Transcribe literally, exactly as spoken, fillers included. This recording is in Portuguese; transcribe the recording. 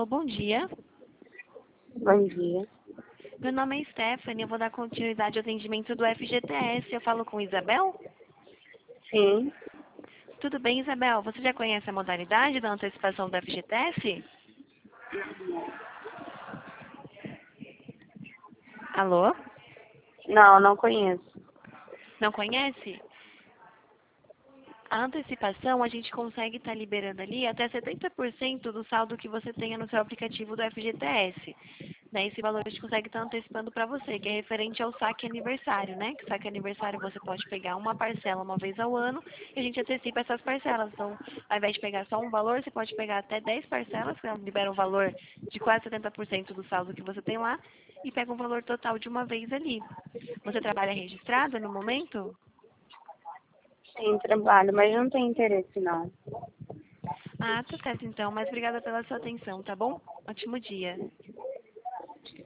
Alô, bom dia. Bom dia. Meu nome é Stephanie, eu vou dar continuidade ao atendimento do F G T S. Eu falo com Isabel? Sim. Tudo bem, Isabel? Você já conhece a modalidade da antecipação do F G T S? Alô? Não, não conheço. Não conhece? A antecipação, a gente consegue estar liberando ali até setenta por cento do saldo que você tenha no seu aplicativo do F G T S. Daí esse valor a gente consegue estar antecipando para você, que é referente ao saque aniversário, né? Que saque aniversário você pode pegar uma parcela uma vez ao ano e a gente antecipa essas parcelas. Então, ao invés de pegar só um valor, você pode pegar até dez parcelas, que libera um valor de quase setenta por cento do saldo que você tem lá e pega um valor total de uma vez ali. Você trabalha registrada no momento? Sim, trabalho, mas não tenho interesse, não. Ah, tá certo então, mas obrigada pela sua atenção, tá bom? Ótimo dia.